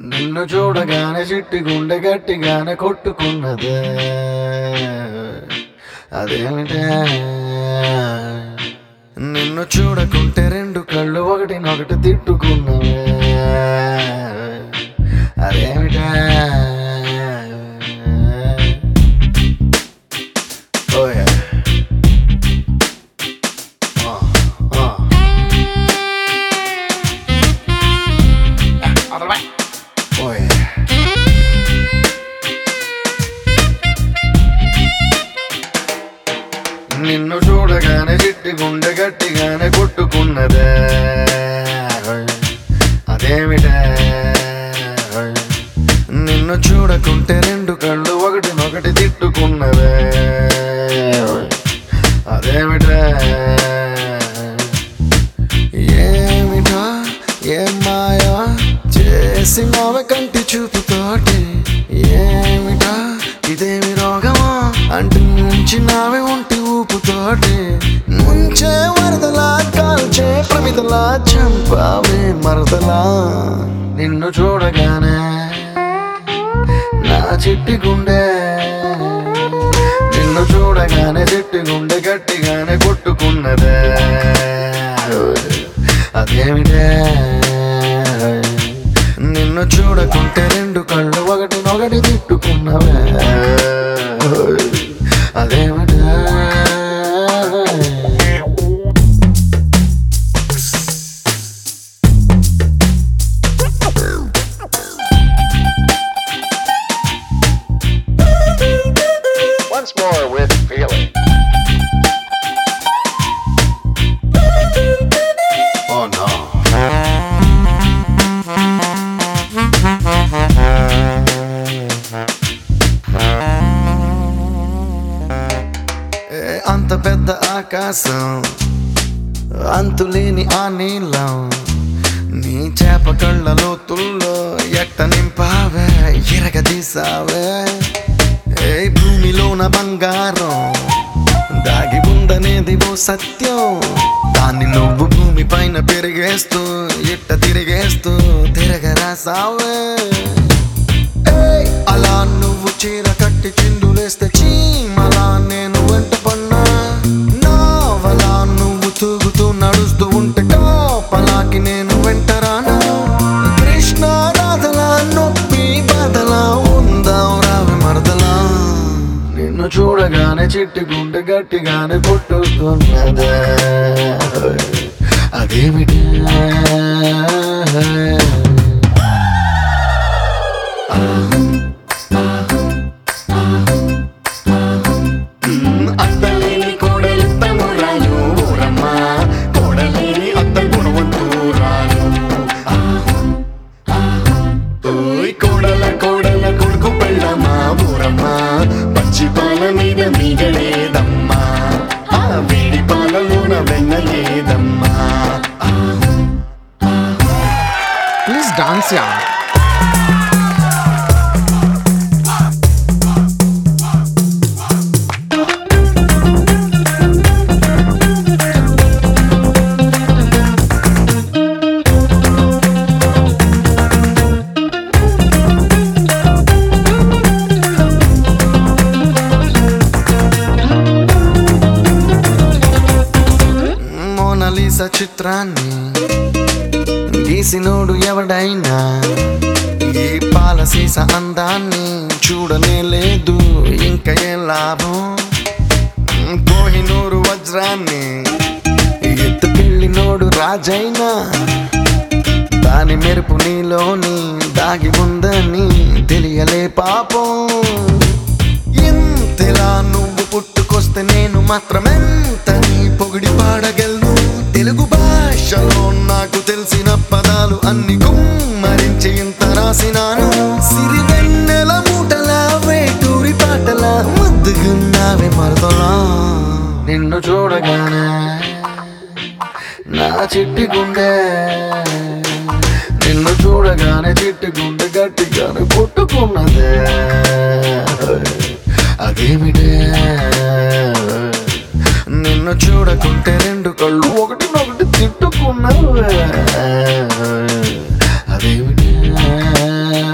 నిన్ను చూడగానే చిట్టి గుండె గట్టిగానే కొట్టుకున్నదే. అదేమిటే నిన్ను చూడకుంటే రెండు కళ్ళు ఒకటినొకటి తిట్టుకున్నవే. అదేమిటే ఓయే నిన్ను చూడగానే చిట్టి గుండె గట్టిగానే కొట్టుకున్నదే. అదేమిటే నిన్ను చూడకుంటే రెండు కళ్ళు ఒకటినొకటి తిట్టుకున్నదే. అదేమిటే ఏమిటా ఏం మాయా చేసి మావ కంటి చూపుతోటి. ఏమిటా ఇదేమి రోగమా అంటూ ముంచినావే ఒంటి ఊపుతోటి. ముంచే వరదలా కాల్చే ప్రమిదలా చంపావే మరదలా. నిన్ను చూడగానే నా చిట్టి గుండె నిన్ను చూడగానే చిట్టి గుండె గట్టిగానే కొట్టుకున్నదే. అదేమిటే నిన్ను చూడకుంటే రెండు కళ్ళు ఒకటినొకటి తిట్టుకున్నవే. అదేమిటే Once more with feeling. Oh no. అంత పెద్ద ఆకాశం అంతులేని ఆ నీళ్ళం నీ చేప కళ్ళ లోతుల్లో ఎట్ట నింపావే ఎరగదీసావే. ఏ భూమిలోన బంగారం దాగి ఉందనేది ఓ సత్యం. దాన్ని నువ్వు భూమి పైన పెరిగేస్తూ ఇట్ట తిరిగేస్తూ తిరగరాసావే. అలా నువ్వు చీర కట్టి చిందులేస్తే చీమలా నేను వెంట పన్నా. నావలా నువ్వు తూగుతూ నడుస్తూ ఉంటే కాపలాకి నేను వెంటరానా. కృష్ణ రాధలా నొప్పి బాధలా ఉందాం రావే మరదలా. నిన్ను చూడగానే చిట్టి గుండె గట్టిగానే కొట్టుకున్నదే. అదేమిటి అత్తలేని కోడలు తమ్మురాలు ఊరమ్మ, కోడలేని అత్త గుణవంతురాలు. ఓయ్ కోడల కోడల కొడుకు పెళ్ళమ్మా ఊరమ్మ, పచ్చి పాల మీద మీగలేదమ్మా, ఆ వేడి పాలలోన వెన్నలేదమ్మా. Please dance, yeah. మోనాలిసా చిత్రాన్ని గీసినోడు ఎవడైనా ఈ పాలసీస అందాన్ని చూడనే లేదు ఇంకా ఏం లాభం. కోహినూరు వజ్రాన్ని ఎత్తుకెళ్ళినోడు రాజైనా దాని మెరుపు నీలోని దాగి ఉందని తెలియలే పాపం. ఇంతలా నువ్వు పుట్టుకొస్తే నేను మాత్రమెంత నీ పొగిడి పాడగలను. తెలుగు భాషలో నాకు తెలిసిన పదాలు అన్ని కుమ్మరించి ఇంత రాసినాను. సిరివెన్నెల మూటలా వేటూరి పాటలా ముద్దుగున్నావే మరదలా. నిన్ను చూడగానే నా చిట్టి గుండె నిన్ను చూడగానే చిట్టి గుండె గట్టిగానే కొట్టుకున్నదే. అదేమిటే నిన్ను చూడకుంటే రెండు కళ్ళు ఒకటినొకటి తిట్టుకున్నావే. అదేమిటే